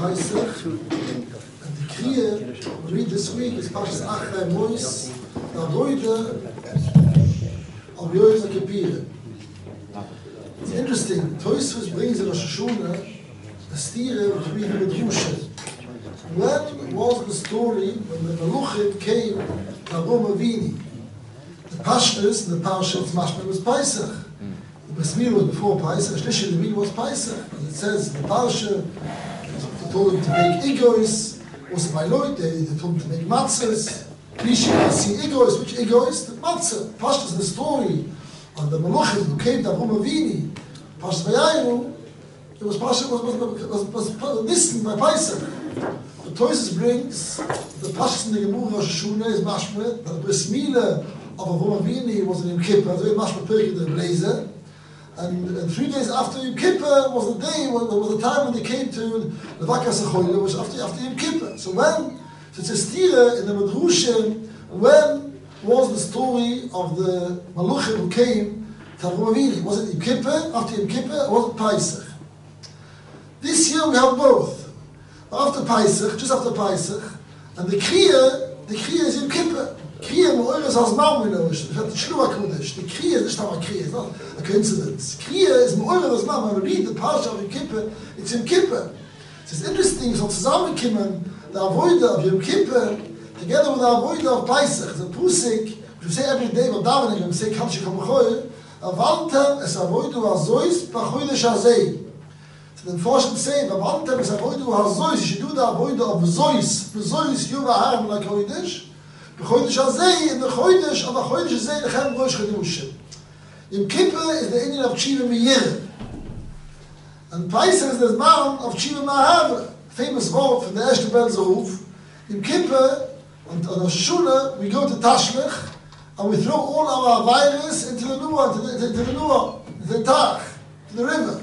Pesach, and the Kriya we read this week is Parshas Achrei Mois, the Avodah of Yom Kippur. It's interesting, Tosfos brings in Rosh Hashanah a stira between the Medrusha. When was the story when the Meluchim came to Avraham Avinu? The Pashtus in the Parshas Mashmah was Pesach. The Bris Milah was before Pesach, Shlishi Levine was Pesach. And it says in the Parsha, they told him to make igos, also by Lloyd, they told him to make matzahs. Klishi, you see igos, which igos? The matzah. Pashtus in the story of the Meluchim who came to Avraham Avinu, Parshas Vayainu, it was Pasha was listened by Pesach. The Tosfos brings the Pashas in the Gemara Rosh Hashanah is mashma that the Bris Milah of Avraham Avinu was in Yom Kippur, so mashma Perkei the Blazer, and 3 days after Yom Kippur was the day was the time when they came to Levakas HaChoyle, which after Yom Kippur. So it's a stira in the Medrushim, when was the story of the Maluchim who came to Avraham Avinu? Was it Yom Kippur, after Yom Kippur, or was it Pesach? This year we have both. After Pesach, just after Pesach, and the Kriya is Yom Kippur. Kriya Mo'eres Hazman, we know, the Shluah Kodesh. The Kriya is not a Kriya, it's not a coincidence. Kriya is Mo'eres Hazman. When we read the Parsha of Yom Kippur, it's Yom Kippur. It's interesting, so zusammenkommen, the Avodah of Yom Kippur, together with the Avodah of Pesach, the Pusik, which we say every day, but davening, when we say Kal Shekol B'choil, Avaltem es Avodah Azois B'chodesh Hazei. The Forschung say, Vantem is Avodah Hazois, you should do the Avodah of Zois, Zois Yuva Haram like Chodesh, B'chodesh Hazei, in the Chodesh of a Chodesh Hazei, Lechem Rosh Chodesh. Yom Kippur is the Indian of Tshiva Me'yer. And Pesach is the Zman of Tshiva Ma'ahav, famous word from the Eshter Ben Zeruf. Yom Kippur, on Rosh Hashanah, we go to Tashlich, and we throw all our virus into the Nuah, into the Tach, to the river.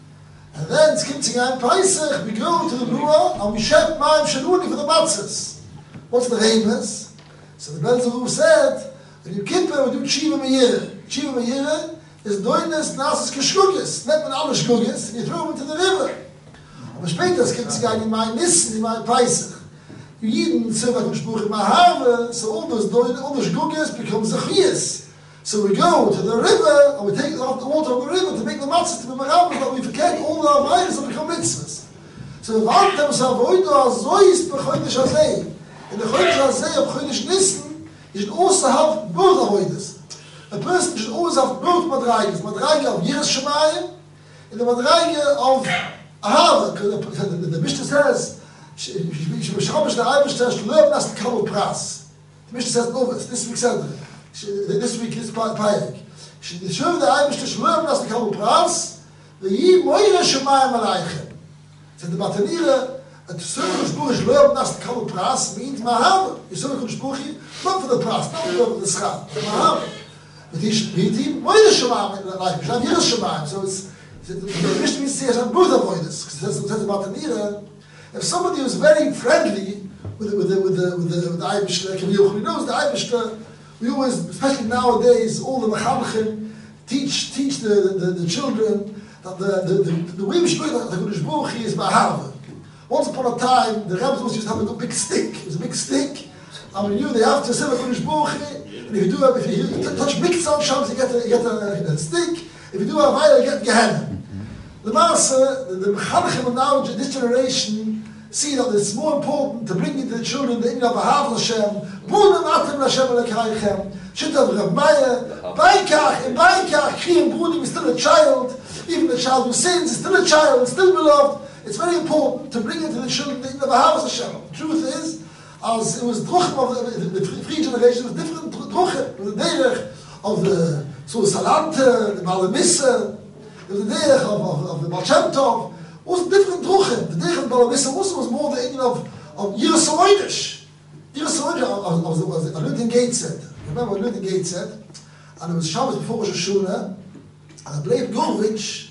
And then, Tzimtzing Pesach, we go to the Nuah and we shed Maim Shaluni for the matzahs. What's the remes? So the Ben Zeruf said, in Yom Kippur we do Tshiva Me'yer. Tshiva Me'yer is Doines Nasis Keshkugis, not with all Shkugis, and you throw them into the river. Aber später, Tzimtzing in my Nissen, in my Pesach. You Yidden, Silva Kushbuch in Mahave, so all those Shkugis become Zechiyas. So we go to the river, and we take off the water of the river to make the matzahs to be merabbis, but we forget all our virus and become mitzvahs. So Vantem Savoido Azois B'chodesh Hazei. In the Chodesh Hazei of Chodesh Nissen, you should also have both avoiders. A person should always have both madragas. Madraga of Yiras Shemayim, and the madraga of Ahava. Because the Mishnah says, Shemeshabish the Eibush says, Shlev Nas Kabul Pras. The Mishnah says, Ovis, this week said this week is Payek. The Shuv the Eibush to Shlev Nas Kabul Pras, the Yi Moira Shemayim Aleichem. So the Matanira, and to serve Kushbuch Shlev Nas Kabul Pras means Mahava. You serve Kushbuch, not for the Pras, not for the Schar, Mahava. But he Moira Shemayim Aleichem, not Yiras Shemayim. So it's, the Mishnah means he has both avoiders. Because it says the Matanira, if somebody was very friendly with the Eibush, like he knows the Eibush, we always, especially nowadays, all the Mechamchim teach the children that the way we should look at the Kodesh Baruch Hu is Mahava. Once upon a time, the rabbis used to have a big stick. It was a big stick, and we knew they have to say the Kodesh Baruch Hu. And if you touch Miktzah Shams, you get a stick. If you do a Vayla, you get Gehenna. The Master, the Mechamchim now, this generation, see that it's more important to bring into the children the Inyan of Ahav Hashem, Bunim Atem Hashem Elokaychem, Shitav Rav Meyer, Baikach, in Baikach, Kriyim Bunim is still a child, even the child who sins is still a child, still beloved. It's very important to bring into the children the Inyan of Ahav Hashem. The truth is, as it was Druchim of the free generation, it was different Druchim, it was the Derech of the Salante, the Malamissa, it was the Derech of the Baal Shem Tov. Was different druchim. The Derech of Balabissa also was more the Indian of Yiras Havoidish. Yiras Havoidish, I learned in Gateshead. Remember I learned in Gateshead, and it was Shabbos before Rosh Hashanah, and Ableib Govich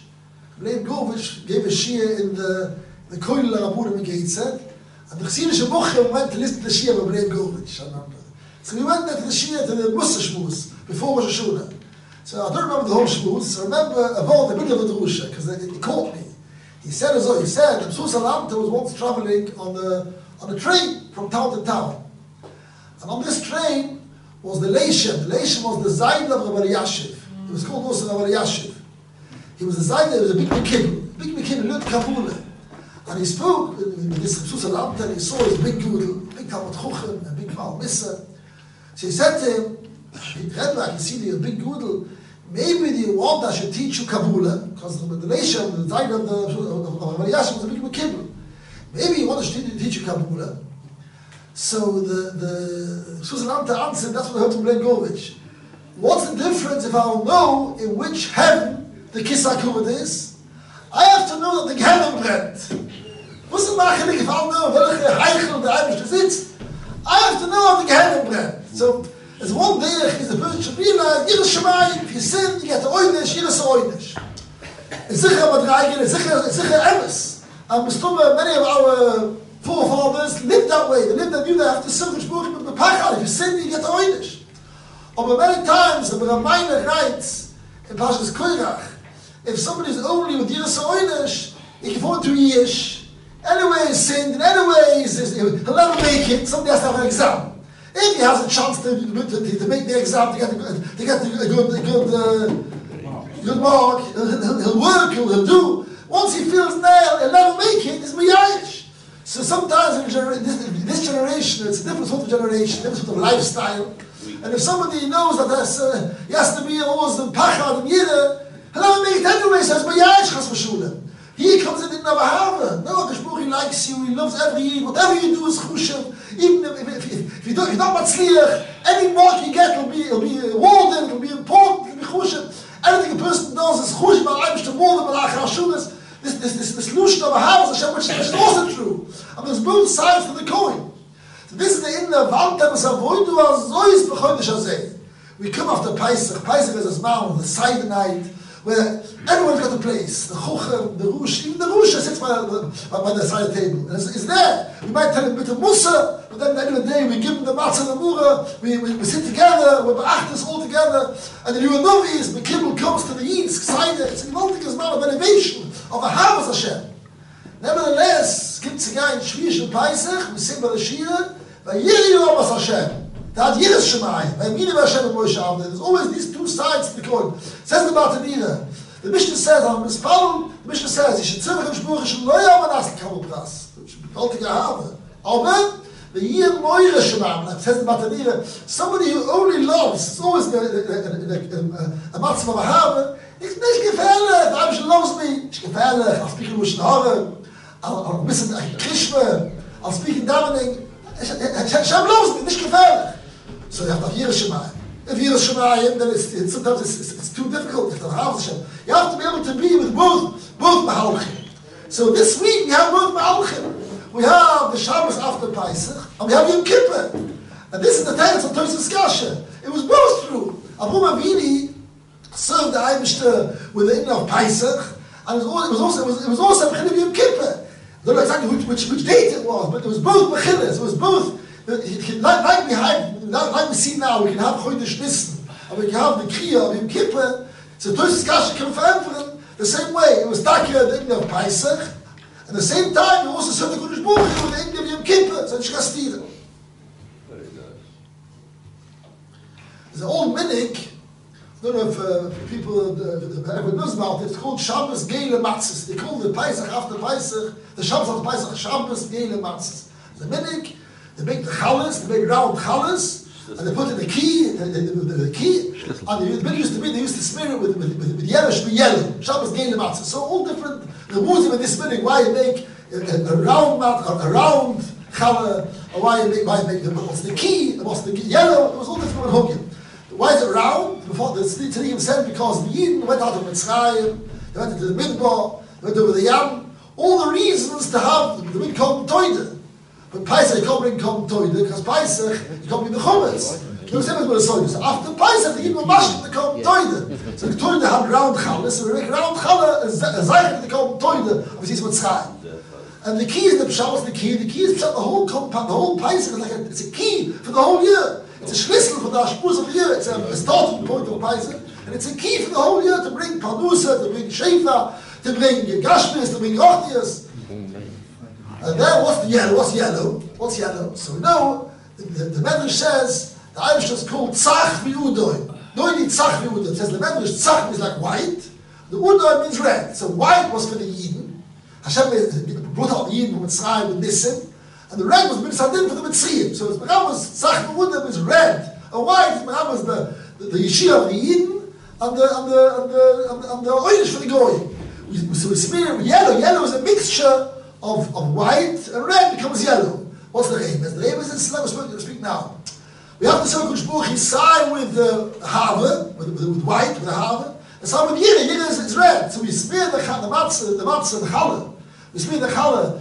gave a shir in the Koil Rabunim in Gateshead, and the Chassidish Bochum went to listen to the shir of Ableib Govich. So we went there to the shir, to the Musa Shmuz, before Rosh Hashanah. So I don't remember the whole Shmuz, I remember a bit of the Drusha, because it caught me. He said that Susa Lamta was once traveling on a train from town to town. And on this train was the Leishem. The Leishem was the Zayd of Rabbi Yashiv. He was called also Rabbi Yashiv. He was the Zayd, he was a big Mekibel. Big Mekibel, Lut Kabule. And he spoke with this Susa Lamta, and he saw his big Gudel, big Talmud Chuchen, a big Mal Missa. So he said to him, I can see the big Gudel, maybe do you want I should teach you Kabula? Because the Leishem, the Zayd of Rabbi Yashiv was a big Mekibel. Maybe you want to teach you Kabula. So the Susan Anta answered, that's what I heard from Len Govich. What's the difference if I'll know in which heaven the Kisakud is? I have to know that the heaven brennt. What's the matter if I'll know welche Heichel the Eibisch sitzt? I have to know that the heaven brennt. So, as one day, is the person should realize, Yiras Shemayim, if you sin, you get the Oynish, Yiras Oynish. It's sicher Madreigen, it's sicher Emes. And many of our forefathers lived that way. They lived that knew they have to sin which book with the Pachal. If you sin, you get the Oynish. But many times, the Ramayna writes in Pashas Koirach, if somebody is only with Yiras Oynish, he can afford 2 years. Anyway, he's sinned, and anyway, he'll never make it. Somebody has to have an exam. If he has a chance to make the exam, to get a good mark, he'll work, he'll do. Once he feels nail, he'll never make it. It's Miyayish. So sometimes in this generation, it's a different sort of generation, different sort of lifestyle. And if somebody knows that he has to be always in Pachad and Yiddah, he'll never make it anyway. So it's Miyayish Chas V'Shulem. He comes in and never have it. No, he likes you, he loves every Yid. Whatever you do is Chushev. Even if you're not Matzliach, any mark you get will be awarded, it'll be important, it'll be Chushev. Anything a person does is Chushev, Ma'ayim, to more than Malach HaShunas. This Lushon of a house, which is also true. And there's both sides to the coin. So this is the inner Valtemus Avoidu Azois B'chodesh Hazeh. We come after Pesach. Pesach is a smile, the Side night, where everyone's got a place. The Chucher, the Rush, even the Rush sits by the side table. And it's there. We might tell him a bit of Musa, but then at the end of the day, we give him the Matzah and the Mura, we sit together, we beacht us all together, and the Yuanovis, the Kibbutz comes to the Yid's side. It's a multiple amount of elevation of a Havas Hashem. Nevertheless, gibt es sogar in Shvish und Pesach, we sing by the Shira, by Yiri Yomas Hashem. That Yiras Shemayim, by Mini Hashem and Moshe Avnei. There's always these two sides to the coin. Says the Bartanira. The Mishnah says, on this Paul, the Mishnah says, you should tzimach and shbuch, you should lo yam anas l'kamul pras. Which should be called to Gehave. Amen? The Yir Moira Shemayim, says the Bartanira, somebody who only loves, it's always a matzah of a have, it's nicht gefährlich, the Abishan loves me, it's gefährlich, I'll speak in Lushon Hara, I'll listen to Krishma, I'll speak in davening, Hashem loves me, nicht gefährlich. So you have to have Yiras Shemayim. If Yiras Shemayim, then sometimes it's too difficult. You have to have Hashem. You have to be able to be with both Mahalchim. So this week we have both Mahalchim. We have the Shabbos after Pesach, and we have Yom Kippur. And this is the text of Tosfos Kasha. It was both true. Avraham Avinu served the Eibishter with the Inna of Pesach, and it was also Mechillah Yom Kippur. I don't know exactly which date it was, but it was both Mechillas. It was both. Like we see now, we can have Chodesh Nissen, and we can have the Kriya of Yom Kippur. So Tosfos Kasha can confirm the same way. It was Takya the Inna of Pesach, and at the same time, we also served the Kodesh Baruch Hu with the Inna of Yom Kippur. So it's Shkastira. Very nice. There's an old minhag. I don't know if people everyone knows about it. It's called Shabbos Geile Matzos. They call the Pesach after Pesach, the Shabbos after Pesach, Shabbos Geile Matzos. The minhag. They make the challahs, they make round challahs, and they put in the key, the key. And the used to smear it with yellow, Shabbos Geile Matzah. So all different, the rules in this minhag, why you make a round challah, or why you make what's the key, what's the yellow, it was all different hooking. Why is it round? Before the Tzadikim said, because the Yidden went out of Mitzrayim, they went into the Midbar, they went over the Yam, all the reasons to have the Midkom Toidah. But Pesach, you can't bring Kom Toidah, because Pesach, you can't bring the Chumetz. You know what I'm saying? So after Pesach, they give them a mash the Kom Toidah. So the Toidah had round challah, so we make round challah, a Zayach the Kom Toidah, obviously it's Mitzrayim. And the key is the Pshat, what's the key? The key is Pshat, the whole compound, the whole Pesach is like it's a key for the whole year. It's a schlüssel for the Ashpuz of the year. It's a starting point of Pesach. And it's a key for the whole year to bring Parnusa, to bring Sheifa, to bring Gashmis, to bring Rochnias. And then what's the yellow? What's yellow? What's yellow? So now the Medrash says the Irish is called Tzach v'Udoi. No, you need Tzach v'Udoi. It says the Medrash Tzach is like white. The Udoi means red. So white was for the Yidden. Hashem brought out the Yidden from Mitzrayim with Nisim, and the red was Mitzrayim for the Mitzrayim. So it's Meramos Tzach v'Udoi means red, and white is Meramos the Yeshia of the Yidden and the orange for the Goy. So we smear yellow. Yellow is a mixture of white and red becomes yellow. What's the Remes? The Remes is let us speak now. We have to say Kush Baruch Hu side with the Have, with white, with the Have, and side with Yira. Yira is red. So we smear the matzah, the challah. We smear the challah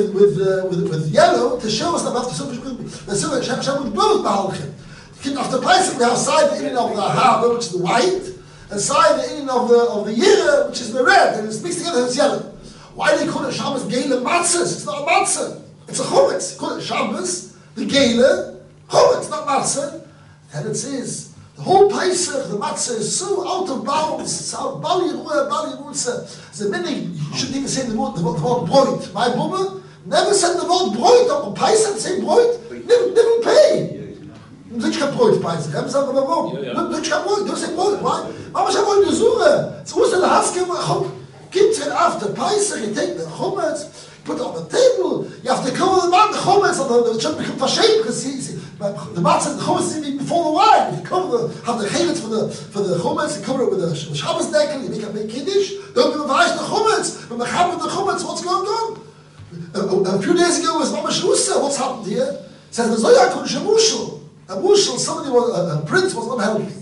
with yellow to show us that we have to say Hashem with both Bahalchim. After Pesach, we have side the inning of the Have, which is the white, and side the inning of the Yira, which is the red, and it's mixed together, it's yellow. Why do they call it Shabbos Geile Matzahs? It's not a matzah. It's a chumetz. You call it Shabbos, the Geile, chumetz, not matzah. And it says, the whole Pesach, the matzah is so out of bounds. It's out of Bal Yeruah, Bal Yeruah. The minute you shouldn't even say the word broit. My Bubba never said the word broit on Pesach, say broit. Never pay. Nicht kein Brot Pesach. Haben Sie aber warum? Nicht kein Brot. Du sagst Brot. Why? Mama, ich habe eine Suche. Es muss eine Haske Gibt's it after Pesach, you take the chumetz, put it on the table, you have to cover the chumetz, and the should become fashamed, because the matzah, the chumetz is even before the wine. You have the cheletz for the chumetz, you cover it with a Shabbos dekel, you make Kiddush, don't give a vaysh the chumetz, but mechab the chumetz, what's going on? A few days ago was Mama Shusa, what's happened here? It says the Zohar Kodesh a mushel, somebody a prince was not healthy.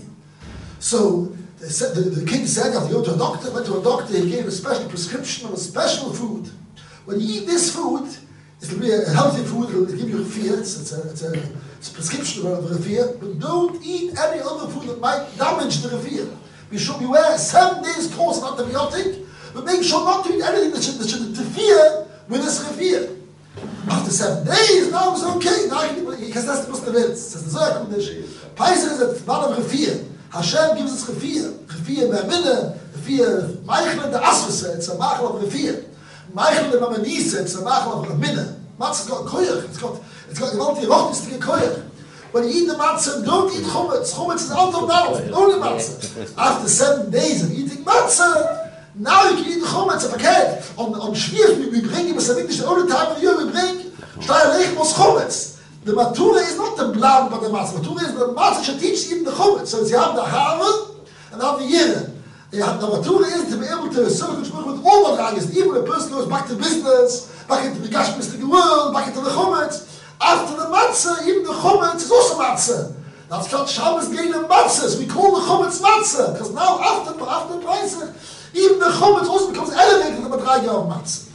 So, the king said, you have to go to a doctor. Went to a doctor, he gave a special prescription of a special food. When you eat this food, it'll be a healthy food, it'll give you refiah, it's a prescription of refiah, but don't eat any other food that might damage the refiah. We should beware 7 days course of antibiotic, but make sure not to eat anything that should interfere with this refiah. After 7 days, now it's okay, now because that's the Muslim is. It says the Zohar Kodesh. Pesach is a man of refiah. Hashem gives us refiah be'amina, refiah meichel the asvasa, it's a machal of refiah. Meichel the mamanisa, it's a machal of amina. Matzah's got koyach, it's got the rochnistige koyach. When you eat the matzah, don't eat chumetz. Chumetz is out of bounds, only matzah. After 7 days of eating matzah, now you can eat the chumetz. Okay, on Shviach we bring him, it's the only time of the year we bring Shtei Lechmos chumetz. The matura is not the blood, but the matzah. Matura is the matzah should teach even the chumetz. So you have the Hava and you have the Yira. The matura is to be able to serve with all the ranges. Even a person goes back to business, back into the gashmistic world, back into the chumetz. After the matzah, even the chumetz is also matzah. That's called Shabbos Geile Matzahs. We call the chumetz matzah because now after Pesach, even the chumetz also becomes elevated to the madrega of matzah.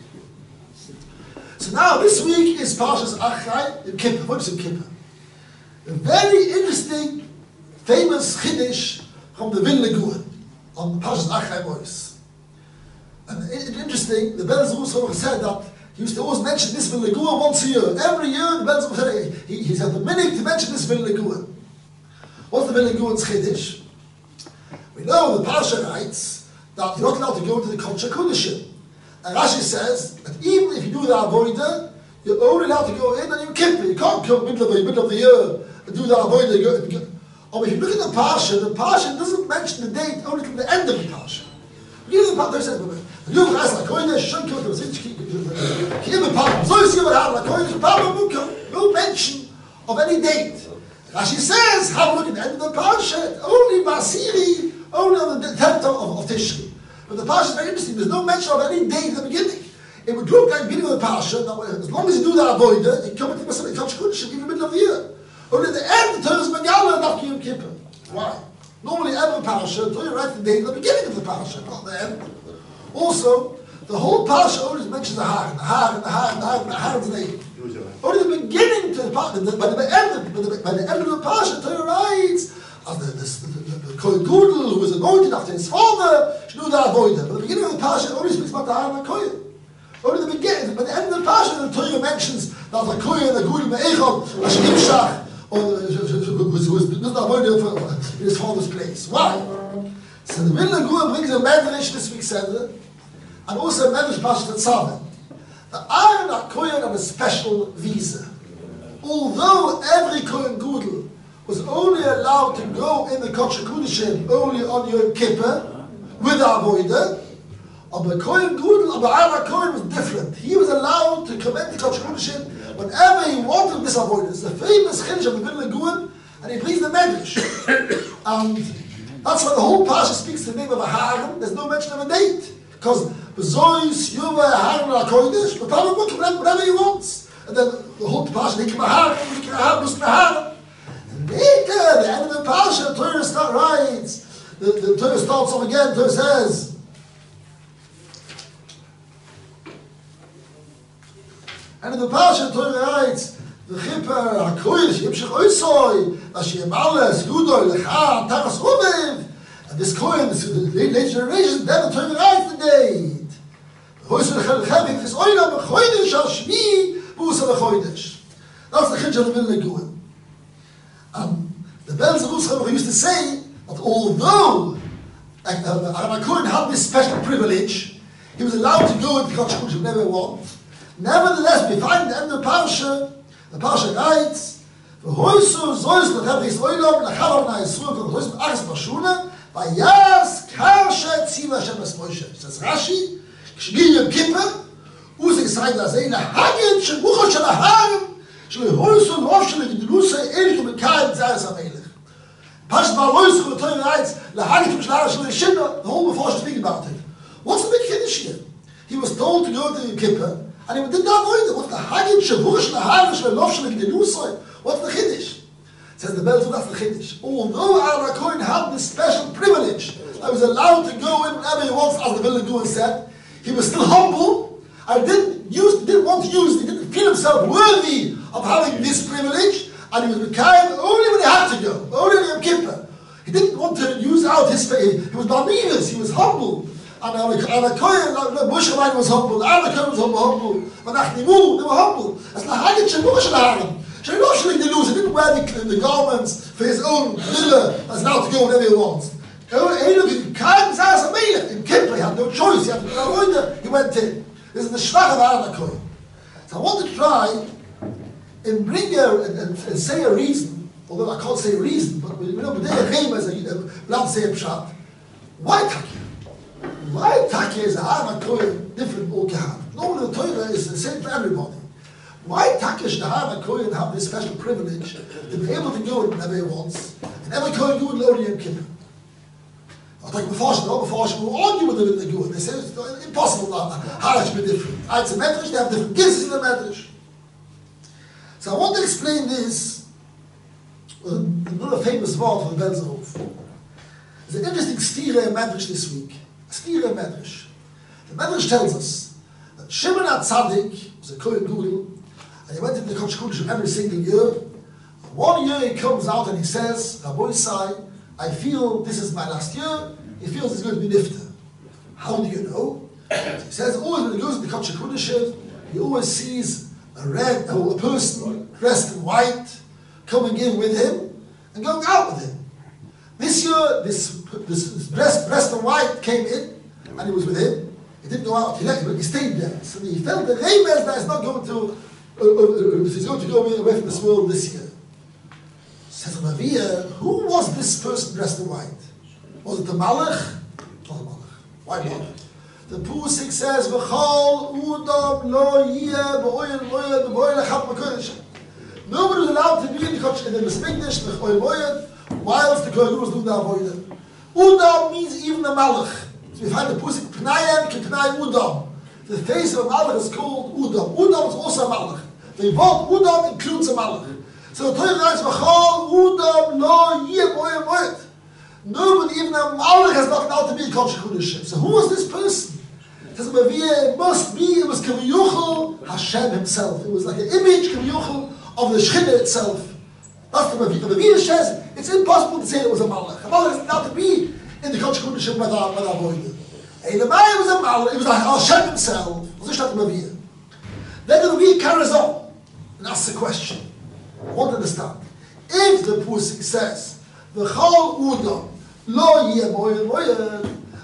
So now this week is Parshas Achai in Kippur. What is in Kippur? A very interesting, famous Chiddush from the Vilna Gaon on Parshas Achai Mois. And interesting, the Ben Zerus said that he used to always mention this Vilna Gaon once a year. Every year, the Ben Zerus said he had the minute to mention this Vilna Gaon. What's the Vilna Gaon's Chiddush? We know the Parsha writes that you're not allowed to go into the Kodesh HaKodeshim. And Rashi says that even if you do the avodah, you're only allowed to go in on Yom Kippur. You can't come middle of the year and do the avodah. Or if you look at the Parsha doesn't mention the date only till the end of the Parsha. You know the Parsha says, "You guys like Kodesh, shouldn't kill the no mention of any date." Rashi says, "Have a look at the end of the Parsha. Only Basiri, only on the 10th of Tishri." But the Parsha is very interesting. There's no mention of any day in the beginning. It would look like the beginning of the Parsha. Now, as long as you do the avodah, you come into the Kodesh HaKodeshim in the middle of the year. Only at the end, the Torah is Megala and not Yom Kippur. Why? Normally, every Parsha, the Torah writes the day in the beginning of the Parsha, not the end. Also, the whole Parsha always mentions the Har, the Har's name. Only the beginning to the Parsha, by the end of the Parsha, the Torah writes, as the Kohen Gudel, who was anointed after his father, should do the avodah. But the beginning of the Parsha only speaks about the Har and the Kohen. Only the beginning, by the end of the Parsha, the Torah mentions that the Kohen, the Gudel, Me'echon, Asher Imshach, or who was doing the avodah in his father's place. Why? So the Vilna Gaon brings a medrash this week Seder and also Medrash Parshas Tetzaveh. The Aaron HaKohen had a special visa. Although every Kohen Gadol was only allowed to go in the Kodesh HaKodeshim only on Yom Kippur with the Avodah, but Kohen Gadol, but Aaron HaKohen was different. He was allowed to come into the Kodesh HaKodeshim whenever he wanted this Avodah. It's the famous Chiddush of the Vilna Gaon, and he brings the Medrash. And that's why the whole Parsha speaks the name of a Aaron. There's no mention of a date. Because Zois, Yuva, Aaron HaKodesh, but Aaron will come whatever he wants. And then the whole Parsha, Hikim Aaron, Hikim Aaron, Hikim Aaron. Later, the end of the Parsha, the Torah writes, the Torah starts off again, the Torah says, and in the Parsha, the Torah writes, the Chipper, HaKodesh, Yimshech Oisoi, Asher Males, Yudoi, Lecha, Taras Umev, and this Kohen, this later generation, then the Torah writes the date. Oisoi Lechem, this Oinam, Chodesh, Shmi, Busa Lechodesh. That's the Chiddush of the Vilna Gaon. The Belz Ruscha used to say that although Aaron HaKohen had this special privilege, he was allowed to go into Kodesh HaKodeshim whenever he wanted. Nevertheless, we find at the end of the Parsha writes, "V'hoisu zois l'chem chis oilom l'chavar na'yisru v'hoisu achas b'shuna v'yas karsha tziva Hashem es Moshe." Says Rashi, "K'shgil Yom Kippur u'zeh Yisrael lazei nahagid shemucho shel aharim shlehoisu l'ov shel gidlusei elik u'mekayim zaris hamelech." Pashas ba'aloisu the Torah writes l'hagid shel aharim shel yeshina. The whole before speaking about it. What's the big Kiddush here? He was told to go to Yom Kippur, and he did not avoid it. What's the Hagid Shavuch Shel Aharim Shel Lov Shel Gdilusai? What's the Chiddush? Says the Belz, that's the Chiddush. Although Aaron HaKohen had this special privilege, that he was allowed to go in whenever he wants, as the Vilna Gaon said, he was still humble and didn't feel himself worthy of having this privilege, and he was Mekayim only when he had to go, only in Yom Kippur. He didn't want to use out his faith. He was Barnivus, he was humble. And HaKohen, Moshe Rabbeinu was humble, Aaron HaKohen was humble, Manachnimu, they were humble. That's the Hagid Shavuch Shel Aharim. Shelo Shel Gdilusai, he didn't wear the garments for his own villa, that's now to go whenever he wants. In Kippur, he had no choice, he had to go, he went in. This is the Shvach of Aaron HaKohen. So I want to try and bring and say a reason, although I can't say a reason, but we know, B'dei Reim as a say a pshat. Why Taki? Why Taki is Aaron HaKohen different all Kahan? Normally the Torah is the same for everybody. Why Taki should Aaron HaKohen have this special privilege to be able to go whenever he wants, and every Kohen do it only Yom Kippur? I'll take Mefarshim, all Mefarshim will argue with them in the Gaon. They say it's impossible how it should be different. It's a Medrash, they have different gifts in the Medrash. So I want to explain this with another famous word for the Belzerhof. There's an interesting stira in Medrash this week. A stira in Medrash. The Medrash tells us that Shimon HaTzadik was a Kohen Gadol, and he went into the Kodesh HaKodeshim every single year. One year he comes out and he says, Rabbi Isai, I feel this is my last year. He feels it's going to be nifter. How do you know? He says always when he goes to the Kodesh HaKodeshim, he always sees a person dressed in white coming in with him and going out with him. This year, this dressed in white came in and he was with him. He didn't go out. He stayed there. So he felt the Reimez that he's not going to. He's going to go away from this world this year. Says Ravia, who was this person dressed in white? Was it the Malach? Not the Malach. Why Malach? The Pusik says, "V'chol udam lo yeh b'oyel moyed b'oyel echad b'kodesh." Nobody was allowed to be in the Kodesh in the Mismikdash b'oyel moyed whilst the Kohen was doing the avodah. Udam means even the Malach. So we find the Pusik Pnayim k'Pnai Udam. The face of a Malach is called Udam. Udam is also a Malach. The word Udam includes a Malach. So the Torah writes, "V'chol udam lo yeh b'oyel moyed." Nobody, even a Malach, has not allowed to be in Kodesh HaKodeshim. So who was this person? It must be, it was Kaviyuchel Hashem himself. It was like an image, Kaviyuchel, of the Shechina itself. That's the Maviyah. The Maviyah says, it's impossible to say it was a Malach. A Malach is allowed to be in the Kodesh HaKodeshim with our Avodah. Elamai was a Malach, it was like Hashem himself. This is the Maviyah. Then the Maviyah carries on and asks a question. I want to understand. If the Pusik says, V'chol udam lo yeh moyed moyed,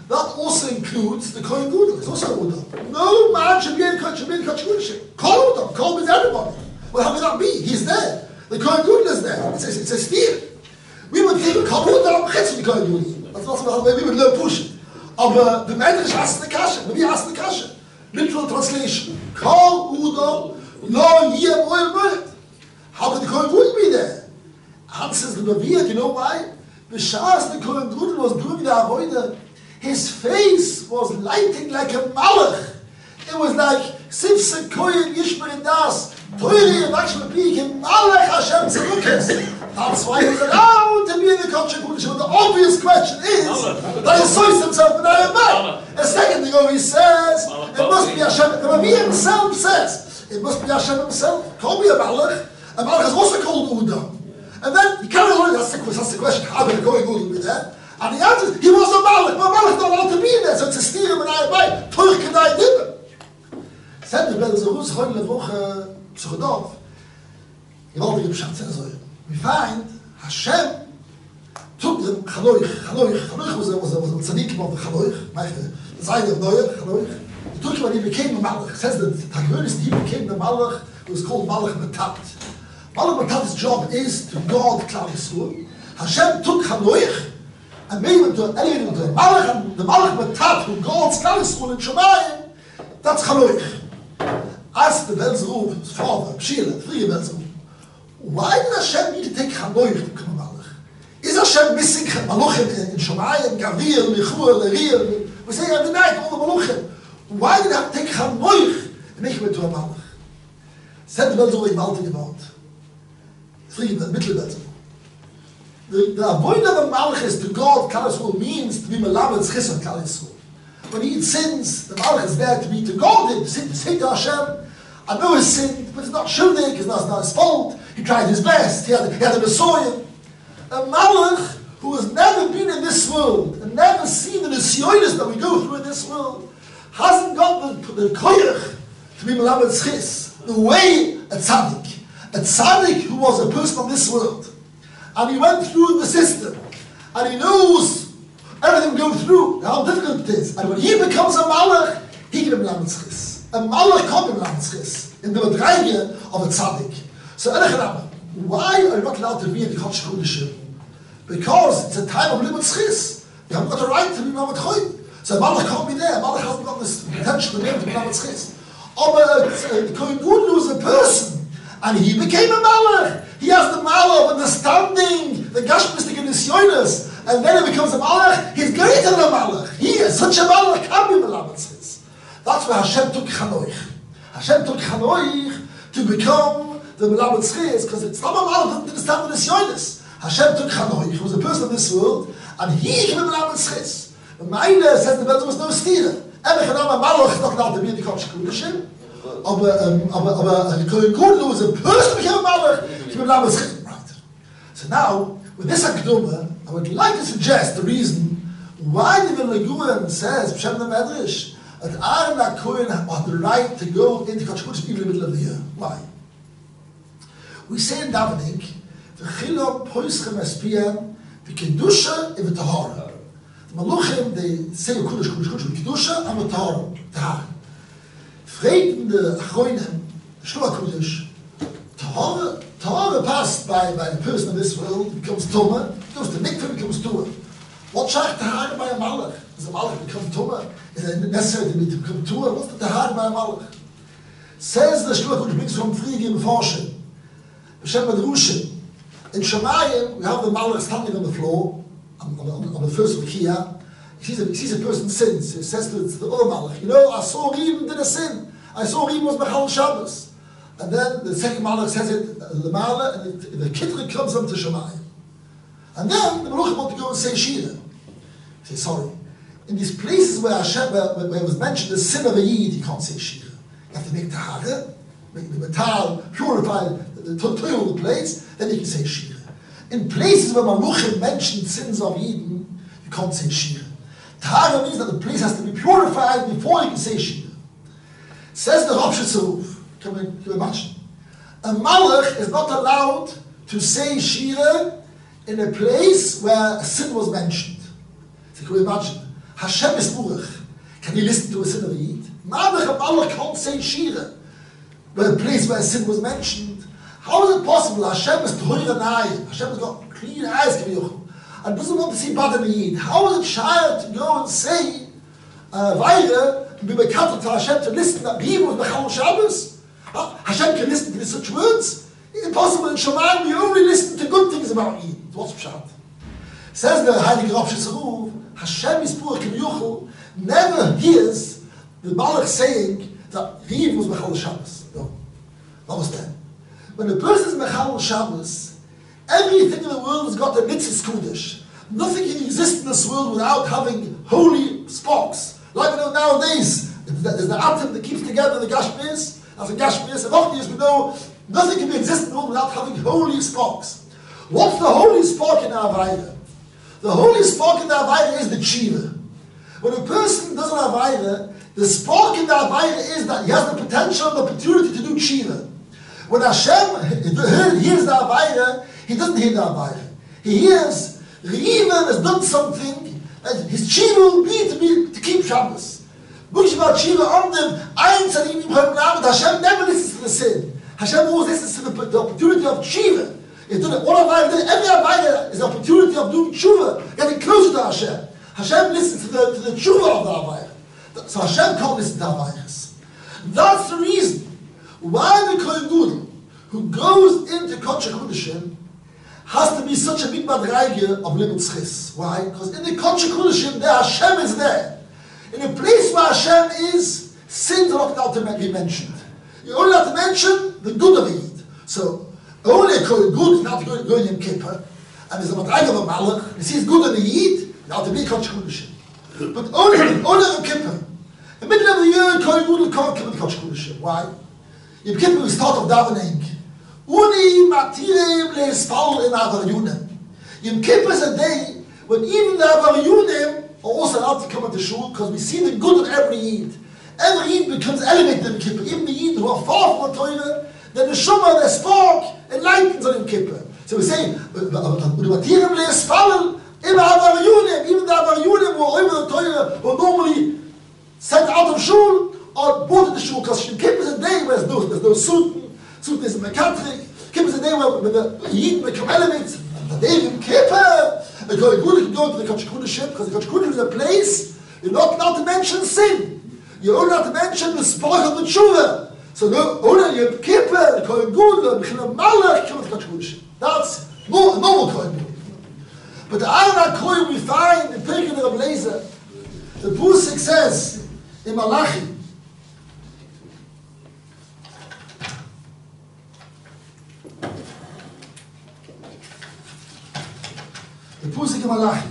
that also includes the Kohen Gadol. It's also Udam. No man should be in Kachikushim. Call Udam. Call means everybody. Well, how can that be? He's there. The Kohen Gadol is there. It's a steer. We would think, Call Udam, Chetz the Kohen Gadol. That's not the way we would learn push it. But the Medrash asks the Kasha. Maybe ask the Kasha. Literal translation. Call Udam, Lo Yiem Oil Moed. How could the Kohen Gadol be there? Answers the Baviyah, you know why? B'shas the Kohen Gadol was doing the Avodah, his face was lighting like a malach. It was like Sifse Kohen Yishmer Das, Toiri Yavaksh Mepik, Malach Hashem Tzedukes. That's why he was allowed to be in the Kodesh HaKodeshim. But the obvious question is that he soils himself in Ayamai. A second ago he says, it must be Hashem. The Raviyah himself says, it must be Hashem himself. Can't be a malach. A malach is also called Udam. And then he carries on, that's the question, how can the Kohen Gadol be there? And the answer is, he was a malach, but a malach is not allowed to be there, so it's a steer in Ayamai, Torch Kedai Dibber. Said the Ben Zeruz, Choy Levoche, Psuchodov, gewaltige Pshat, we find Hashem took them, Chaloich was a tzaddik of the Chaloich, the side of Noach, Chaloich. He took him and he became a malach. It says that Tagveris, he became the malach, who was called Malach Matat. Malach Matat's job is to guard Klal Yisrael. Hashem took Chaloich and made him to elevate him to a malach, and the Malach Matat who guards Klal Yisrael in Shemayim, that's Chaloich. Asked the Belzerub, his father, Pshila, three Belzerub, why did Hashem need to take Chaloich to become a malach? Is Hashem missing Malachim in Shemayim, Gavir, Michuel, Eriyah? We say every night, all the Malachim. Why did I take Chaloich and make him into a malach? Said the Belzerub in Malti about. Three Mittelbelzerub. The avoid of a malach is to guard Klal Yisrael means to be Melamed Chis on Klal Yisrael. When he sins, the malach is there to be to guard him, to say to Hashem, I know his sin, but it's not shuldik, it's not his fault. He tried his best, he had a Messiah. A malach who has never been in this world and never seen the nisyonis that we go through in this world hasn't got the koyach to be melamed schis the way a tzaddik who was a person of this world, and he went through the system and he knows everything going through, how difficult it is, and when he becomes a malach, he can be melamed schis. A malach can't be melamed schis in the madrege of a tzaddik. So why are you not allowed to be in the Kodesh HaKodeshim? Because it's a time of limit schis. You haven't got a right to be melamed choy. So malach can't be there. Malach hasn't got this potential to be melamed schis. The Kohen Gadol was a person, and he became a malach. He has the malach of understanding the gashmistic and nisyonis, and then he becomes a malach. He's greater than a malach. He is such a malach, can't be melamed schis. That's why Hashem took Chanoich. Hashem took Chanoich to become the melamed schis, because it's not a malach to understand the nisyonis. Hashem took Chanoich, he was a person of this world, and he became a melamed schis. The Meile says the there was no steer. Every Chanam malach is not allowed to be in the Kodesh HaKodeshim. The Kohen Gadol was a person who became a malach, he became a melamed schis. Right. So now, with this Akduma, I would like to suggest the reason why the Vilna says, B'Shem the Medrash, that Aaron and Kohen have the right to go into Kodesh HaKodeshim even in the middle of the year. Why? We say in davening, V'chilom poischem espiyem, v'kedusha v'tahara. The Maluchim, they say Kodesh, v'kedusha and v'tahara. Freten the Achroinim, the Shloah Kodesh, tahara passed by a person of this world, becomes Tumah, goes to mikveh, becomes Tumah. What shach tahara by a malach? Does a malach become Tumah? Is it necessary to become Tumah? What's the tahara by a malach? Says the Shloah Kodesh, brings from Friedrich Forscher, B'Shem Medrushim. In Shemayim, we have the malach standing on the floor, on the first Kiyah. He sees a person sins. He says to the other malach, you know, I saw Reuben did a sin. I saw Reuben was Mechal Shabbos. And then the second malach says it, the malach, and the kitrik comes up to Shemayim. And then the Baruch want to go and say Shira. Say, sorry. In these places where Hashem, where it was mentioned the sin of a Yid, you can't say Shira. You have to make tahara, make the metal, purify the toil of the place, then you can say Shira. In places where Maluchim mentioned sins of Yidden, you can't say Shira. Tahara means that the place has to be purified before you can say Shira. Says the Rav Shetzeruf, can you imagine? A Malach is not allowed to say Shira in a place where a sin was mentioned. So can you imagine? Hashem is Burach. Can you listen to a sin of a Yid? Malach Allah can't say Shira. But a place where a sin was mentioned. How is it possible? Hashem is Toir and Eye. Hashem has got clean eyes, and doesn't want to see bad in the Yid. How is a child to go and say, Vaira, to be mekatah to Hashem, to listen that he was Mechal Shabbos? Hashem can listen to such words? Impossible. In Shemayim, you only listen to good things about Yid. What's Pshat? Says the Heilige Rav Shesaruf, Hashem is Burach K'miyuchel, never hears the Malach saying that Yid was Mechal Shabbos. No. Understand? When a person is Mechal Shabbos, everything in the world has got a mitzvah Kodesh. Nothing can exist in this world without having holy sparks. Like we know nowadays, there's the atom that keeps together the Gashmias. As a Gashmias and Ochnias, we know nothing can exist in the world without having holy sparks. What's the holy spark in our Avaida? The holy spark in the Avaida is the Tshiva. When a person does an Avaida, the spark in the Avaida is that he has the potential and the opportunity to do Tshiva. When Hashem hears the Avaida, he doesn't hear the Avaida. He hears Reuven has done something, and his Tshiva will be to keep Shabbos. Bukhshav Tshiva on them, Hashem never listens to the sin. Hashem always listens to the opportunity of Tshiva. Every Avaida is an opportunity of doing Tshuva, getting closer to Hashem. Hashem listens to the Tshuva of the Avaida. So Hashem can't listen to Avaidas. That's the reason why the Kohen Gadol, who goes into Kodesh HaKodeshim, has to be such a big madrege of limud schis. Why? Because in the Kodesh HaKodeshim, there Hashem is there. In a place where Hashem is, sins are not allowed to be mentioned. You're only allowed to mention the good of Eid. So only a Kohen Gadol is not going in Kippur, and there's a madrege of a Malach, he sees good in the Eid, now to be Kodesh HaKodeshim. But only in Kippur. In the middle of the year, Kohen Gadol can't come to Kodesh HaKodeshim. Why? Yom Kippur we start of davening. Uni matirem le'espal in Avaryonim. Yom Kippur is a day when even the Avaryonim are also allowed to come into shul, because we see the good of every Yid. Every Yid becomes elevated in Yom Kippur. Even the Yid who are far from the Torah, then the Shema, their spark, enlightens on Yom Kippur. So we say, matirem le'espal in Avaryonim. Even the Avaryonim who are over the Torah, who are normally sent out of shul, are brought into shul, because Yom Kippur is a day where there's no suit. Suit is mekatrik. Kippur is a day where the Yid become elevated. The day of Yom Kippur, the Kohen Gadol can go to the Kodesh HaKodeshim, because the Kodesh HaKodeshim is a place you're not allowed to mention sin. You're only allowed to mention the spark of the tshuva. So only Yom Kippur, the Kohen Gadol, the Bechina Malach, come to the Kodesh HaKodeshim. That's normal Kohen Gadol. But the Aaron HaKohen we find in Pirkei Rav Lezer, the Pusik says in Malachi, the Pusik in Malachi,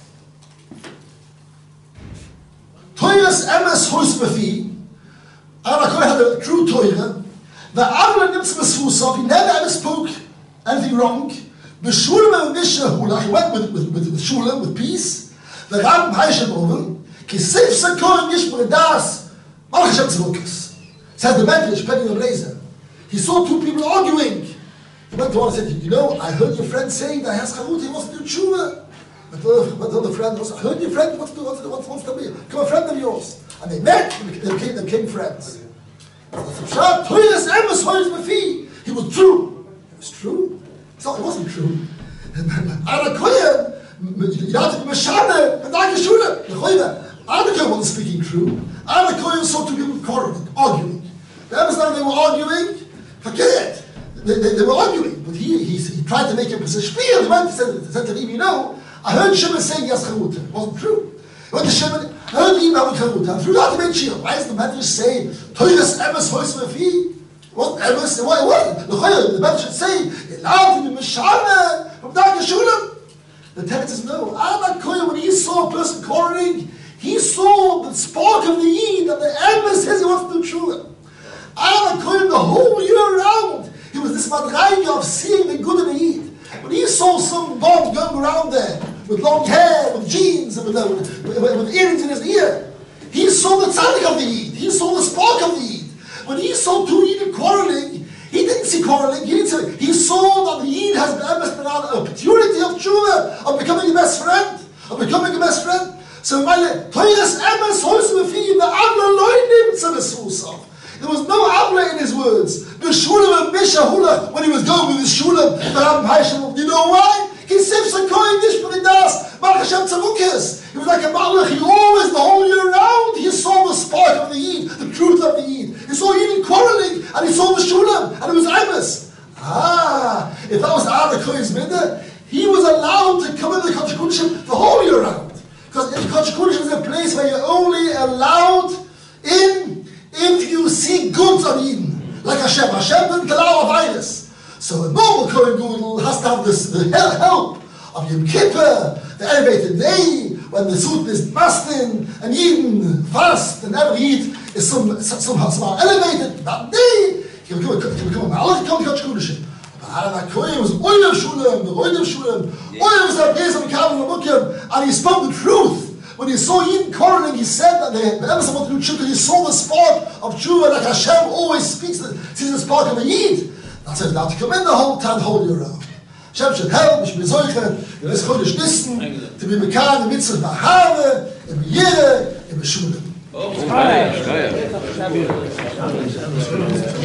Toiras emes hois befi, Aaron HaKohen had a true Torah, the Avla nims mesfusov, he never ever spoke anything wrong. The Shulam and Mishnah Hulach, he went with Shulam, with peace. The Ram Haishim Oven, Ki Seif Sakoin Yishmur Das, Malach Hashem Tzedukis. Says the Medrash, Pirkei Rav Lezer. He saw two people arguing. He went to one and said, you know, I heard your friend saying that has Charut, he wants to do tshuva. I told the friend, I heard your friend wants to be, become a friend of yours. And they met, they became friends. He was true. It was true. So it wasn't true. Aaron HaKohen, you had to be Meshane, and I can shoot it. Aaron HaKohen wasn't speaking true. Aaron HaKohen saw two people quarreling, arguing. The first time they were arguing, forget it. They were arguing, but he tried to make a spiel. He went and said to him, you know, I heard Shimon saying yes Charut. It wasn't true. He went to Shimon, I heard him having Charut. I threw that to make shield. Why is the Medrash saying, Toiras emes hois mefi? What emes? What? The Medrash should say, allowed to be Meshana from Dark Shulam. The text says no. Aaron HaKohen, when he saw a person quarreling, he saw the spark of the Yid, and the emes says he wants to do Shula. Aaron HaKohen, the whole year round, he was this madrege of seeing the good in the Yid. When he saw some bond going around there, with long hair, with jeans, and with earrings in his ear, he saw the tzaddik of the Yid. He saw the spark of the Yid. When he saw two Yid quarreling, he didn't see quarreling. He saw that the Yid has an opportunity of tshuva, of becoming a best friend, So meine teures Emmes Häuser befinden, the Abla Leute to the Susa. There was no Abla in his words. The Shulam and Misha Hula, when he was going with his Shulam, you know why? He sips a coin dish for the das, Baruch Hashem Tzavukis. He was like a Malach, he always, the whole year round, he saw the spark of the Yid, the truth of the Yid. He saw Yidin quarreling, and he saw the Shulam, and it was Amos. If that was Ara Kohen's Midah, he was allowed to come into the Kodesh Kodeshim the whole year round. Because the Kodesh Kodeshim is a place where you're only allowed in if you see goods on Eden. Like Hashem. Hashem didn't allow a virus. So a normal Kohen Gadol has to have the help of Yom Kippur, the elevated day, when the suit is mastin, and Eden fast, and every Yid is somehow elevated. That day, he will become a Malach, come to Kodesh Kodeshim. But Kohen was Oyev Shulam, the Oyev Shulam, Oyev was that Bezim Kavim Lamukim, and he spoke the truth. When he saw Yidin quarreling, he said that the Emes wanted to do tshuva, he saw the spark of tshuva, like Hashem always sees the spark of a Yid. That's it, now to come in the whole time, whole year round. Hashem should help, we should be zoiche, in this Chodesh Nissen, to be mekan, in mitzvah Bahave, in Yere, in Shulam.